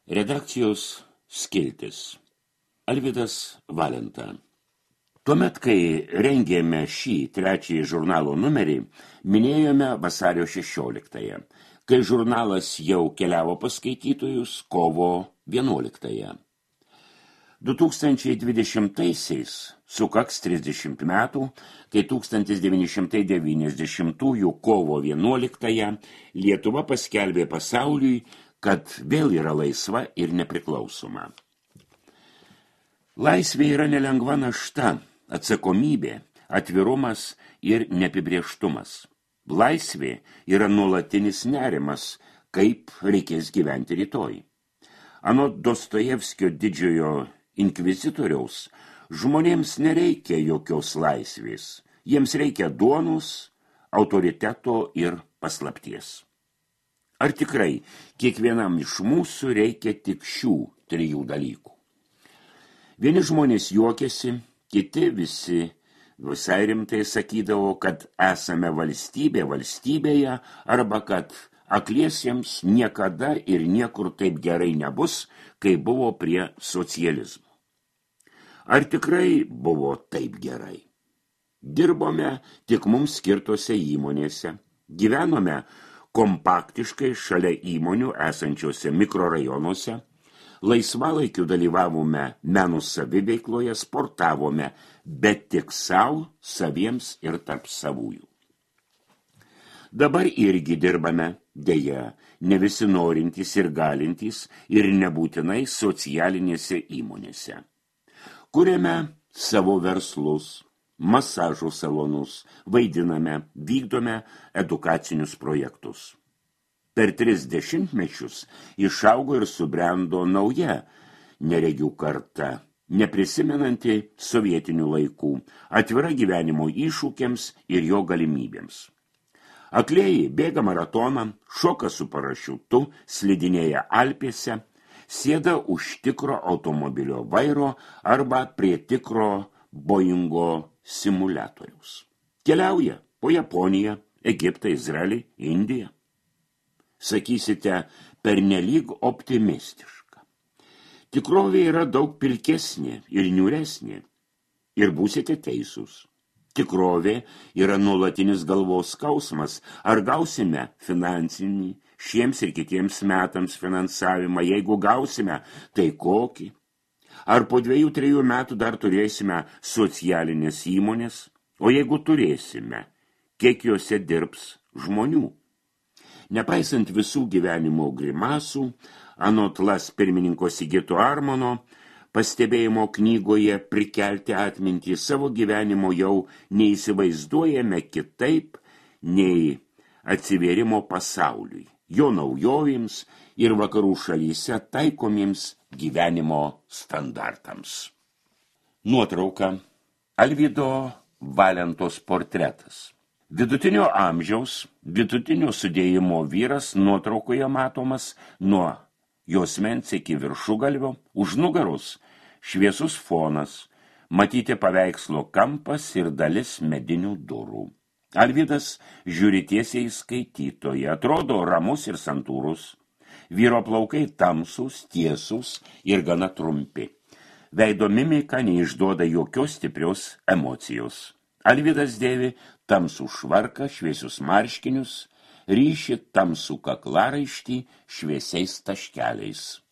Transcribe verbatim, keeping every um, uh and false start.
Redakcijos skiltis. Alvydas Valenta. Tuomet, kai rengėme šį trečiąjį žurnalo numerį, minėjome vasario šešioliktąją, kai žurnalas jau keliavo pas skaitytojus kovo vienuoliktąją. du tūkstančiai dvidešimtaisiais sukaks trisdešimt metų, kai tūkstantis devyni šimtai devyniasdešimtųjų kovo vienuoliktąją Lietuva paskelbė pasauliui, kad vėl yra laisva ir nepriklausoma. Laisvė yra nelengva našta, atsakomybė, atvirumas ir neapibrėžtumas. Laisvė yra nuolatinis nerimas, kaip reikės gyventi rytoj. Anot Dostojevskio didžiojo inkvizitoriaus, žmonėms nereikia jokios laisvės. Jiems reikia duonos, autoriteto ir paslapties. Ar tikrai kiekvienam iš mūsų reikia tik šių trijų dalykų? Vieni žmonės juokėsi, kiti visi visai rimtai sakydavo, kad esame valstybė valstybėje arba kad akliesiems niekada ir niekur taip gerai nebus, kai buvo prie socializmo. Ar tikrai buvo taip gerai? Dirbome tik mums skirtose įmonėse, gyvenome kompaktiškai šalia įmonių esančiose mikrorajonuose, laisvalaikiu dalyvavome menų saviveikloje, sportavome, bet tik savo, saviems ir tarp savųjų. Dabar irgi dirbame, deja, ne visi norintys ir galintys ir nebūtinai socialinėse įmonėse. Kuriame savo verslus, masažo salonus, vaidiname, vykdome edukacinius projektus. Per tris dešimtmečius išaugo ir subrendo nauja neregių karta, neprisimenanti sovietinių laikų, atvira gyvenimo iššūkiams ir jo galimybėms. Aklieji bėga maratoną, šoka su parašiutu, slidinėja Alpėse, sėda už tikro automobilio vairo arba prie tikro Boeingo simuliatoriaus. Keliauja po Japoniją, Egiptą, Izraelį, Indiją. Sakysite, pernelyg optimistiška. Tikrovė yra daug pilkesnė ir niūresnė. Ir būsite teisūs. Tikrovė yra nuolatinis galvos skausmas. Ar gausime finansinį šiems ir kitiems metams finansavimą? Jeigu gausime, tai kokį? Ar po dviejų, trejų metų dar turėsime socialinės įmonės? O jeigu turėsime, kiek juose dirbs žmonių? Nepaisant visų gyvenimo grimasų, anot Las pirmininko Sigito Armono, pastebėjimo knygoje Prikelti atmintį savo gyvenimo jau neįsivaizduojame kitaip nei atsivėrimo pasauliui, jo naujovėms ir vakarų šalyse taikomiems gyvenimo standartams. Nuotrauka. Alvydo Valentos portretas. Vidutinio amžiaus, vidutinio sudėjimo vyras nuotraukoje matomas nuo juosmens iki viršugalvio, už nugaros šviesus fonas, matyti paveikslo kampas ir dalis medinių durų. Alvydas žiūri tiesiai į skaitytoją, atrodo ramus ir santūrus. Vyro plaukai tamsūs, tiesūs ir gana trumpi. Veido mimika neišduoda jokios stiprios emocijos. Alvydas dėvi tamsų švarką, šviesius marškinius, ryši tamsų kaklaraištį šviesiais taškeliais.